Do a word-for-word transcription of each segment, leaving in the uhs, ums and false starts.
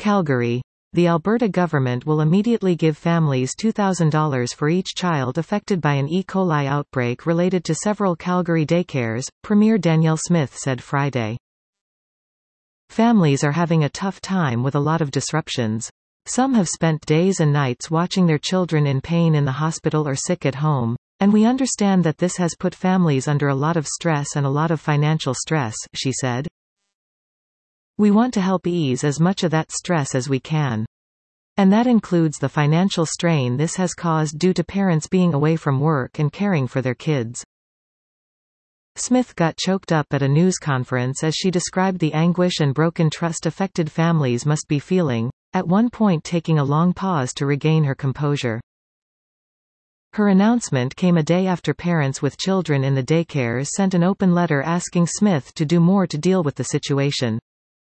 Calgary. The Alberta government will immediately give families two thousand dollars for each child affected by an E. coli outbreak related to several Calgary daycares, Premier Danielle Smith said Friday. Families are having a tough time with a lot of disruptions. Some have spent days and nights watching their children in pain in the hospital or sick at home, and we understand that this has put families under a lot of stress and a lot of financial stress, she said. We want to help ease as much of that stress as we can. And that includes the financial strain this has caused due to parents being away from work and caring for their kids. Smith got choked up at a news conference as she described the anguish and broken trust affected families must be feeling, at one point taking a long pause to regain her composure. Her announcement came a day after parents with children in the daycares sent an open letter asking Smith to do more to deal with the situation.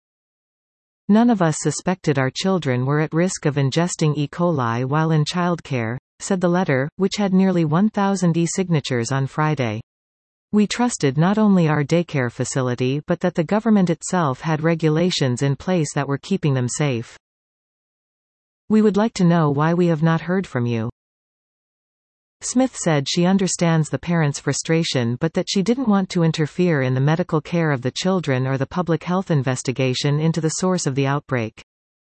None of us suspected our children were at risk of ingesting E. coli while in childcare, said the letter, which had nearly one thousand e-signatures on Friday. We trusted not only our daycare facility but that the government itself had regulations in place that were keeping them safe. We would like to know why we have not heard from you. Smith said she understands the parents' frustration but that she didn't want to interfere in the medical care of the children or the public health investigation into the source of the outbreak.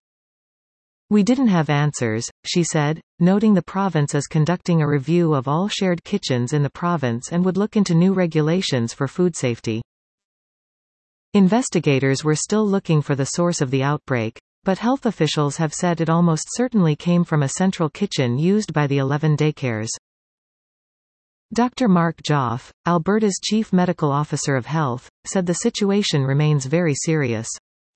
We didn't have answers, she said, noting the province is conducting a review of all shared kitchens in the province and would look into new regulations for food safety. Investigators were still looking for the source of the outbreak, but health officials have said it almost certainly came from a central kitchen used by the eleven daycares. Doctor Mark Joffe, Alberta's Chief Medical Officer of Health, said the situation remains very serious.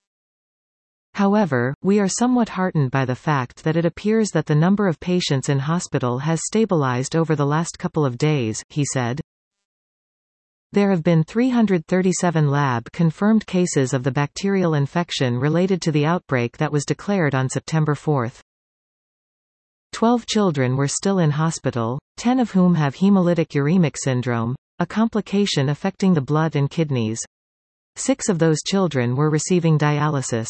However, we are somewhat heartened by the fact that it appears that the number of patients in hospital has stabilized over the last couple of days, he said. There have been three hundred thirty-seven lab-confirmed cases of the bacterial infection related to the outbreak that was declared on September fourth. Twelve children were still in hospital, ten of whom have hemolytic uremic syndrome, a complication affecting the blood and kidneys. Six of those children were receiving dialysis.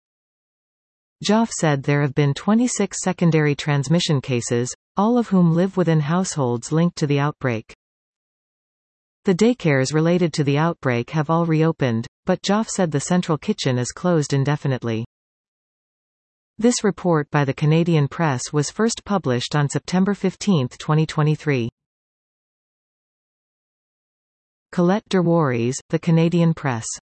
Joffe said there have been twenty-six secondary transmission cases, all of whom live within households linked to the outbreak. The daycares related to the outbreak have all reopened, but Joffe said the central kitchen is closed indefinitely. This report by the Canadian Press was first published on September fifteenth twenty twenty-three. Colette Derwaries, The Canadian Press.